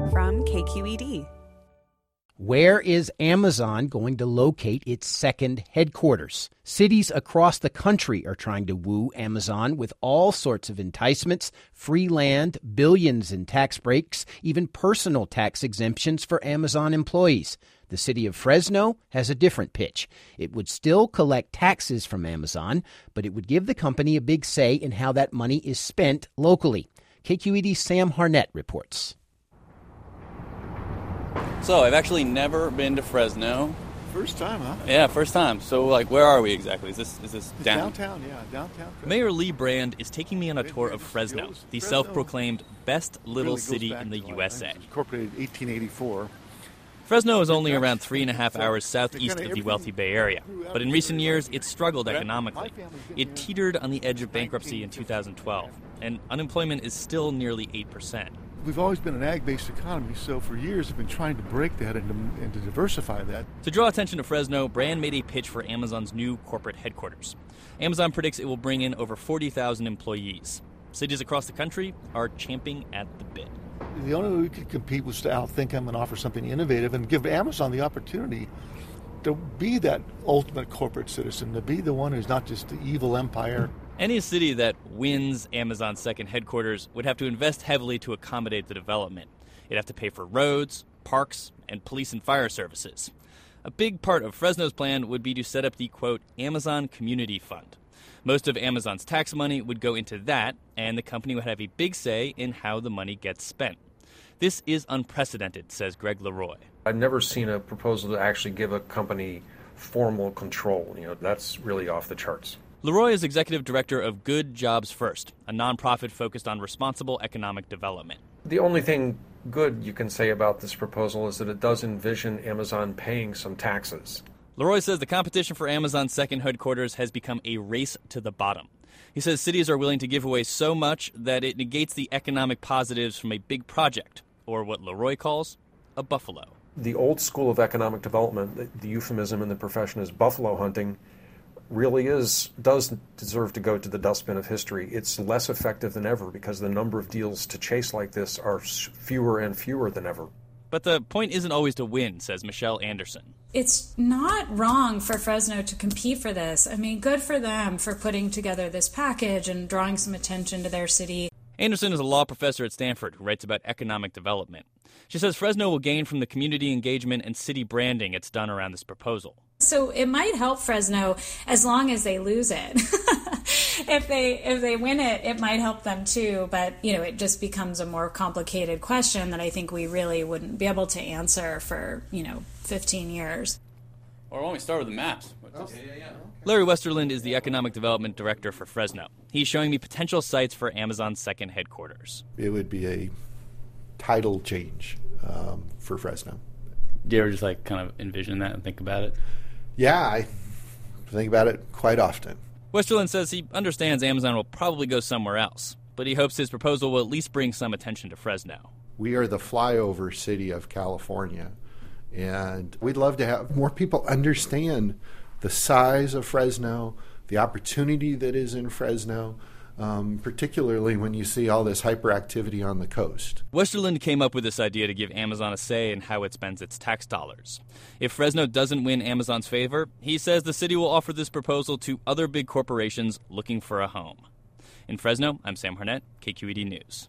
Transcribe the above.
from KQED. Where is Amazon going to locate its second headquarters? Cities across the country are trying to woo Amazon with all sorts of enticements, free land, billions in tax breaks, even personal tax exemptions for Amazon employees. The city of Fresno has a different pitch. It would still collect taxes from Amazon, but it would give the company a big say in how that money is spent locally. KQED's Sam Harnett reports. So, I've actually never been to Fresno. First time, huh? Yeah, first time. So, where are we exactly? Is this downtown? Yeah, downtown. Mayor Lee Brand is taking me on a tour of Fresno, the self-proclaimed best little city in the USA. Incorporated 1884. Fresno is only around 3.5 hours southeast of the wealthy Bay Area, but in recent years, it's struggled economically. It teetered on the edge of bankruptcy in 2012, and unemployment is still nearly 8%. We've always been an ag-based economy, so for years we've been trying to break that and to diversify that. To draw attention to Fresno, Brand made a pitch for Amazon's new corporate headquarters. Amazon predicts it will bring in over 40,000 employees. Cities across the country are champing at the bit. The only way we could compete was to outthink them and offer something innovative and give Amazon the opportunity to be that ultimate corporate citizen, to be the one who's not just the evil empire. Any city that wins Amazon's second headquarters would have to invest heavily to accommodate the development. It'd have to pay for roads, parks, and police and fire services. A big part of Fresno's plan would be to set up the, quote, Amazon Community Fund. Most of Amazon's tax money would go into that, and the company would have a big say in how the money gets spent. This is unprecedented, says Greg Leroy. I've never seen a proposal to actually give a company formal control. That's really off the charts. Leroy is executive director of Good Jobs First, a nonprofit focused on responsible economic development. The only thing good you can say about this proposal is that it does envision Amazon paying some taxes. Leroy says the competition for Amazon's second headquarters has become a race to the bottom. He says cities are willing to give away so much that it negates the economic positives from a big project, or what Leroy calls a buffalo. The old school of economic development, the euphemism in the profession is buffalo hunting, really does deserve to go to the dustbin of history. It's less effective than ever because the number of deals to chase like this are fewer and fewer than ever. But the point isn't always to win, says Michelle Anderson. It's not wrong for Fresno to compete for this. I mean, good for them for putting together this package and drawing some attention to their city. Anderson is a law professor at Stanford who writes about economic development. She says Fresno will gain from the community engagement and city branding it's done around this proposal. So it might help Fresno as long as they lose it. If they win it, it might help them too. But, it just becomes a more complicated question that I think we really wouldn't be able to answer for, 15 years. Or why don't we start with the maps? Larry Westerland is the economic development director for Fresno. He's showing me potential sites for Amazon's second headquarters. It would be a tidal change for Fresno. Do you ever just kind of envision that and think about it? Yeah, I think about it quite often. Westerland says he understands Amazon will probably go somewhere else, but he hopes his proposal will at least bring some attention to Fresno. We are the flyover city of California, and we'd love to have more people understand the size of Fresno, the opportunity that is in Fresno, particularly when you see all this hyperactivity on the coast. Westerland came up with this idea to give Amazon a say in how it spends its tax dollars. If Fresno doesn't win Amazon's favor, he says the city will offer this proposal to other big corporations looking for a home. In Fresno, I'm Sam Harnett, KQED News.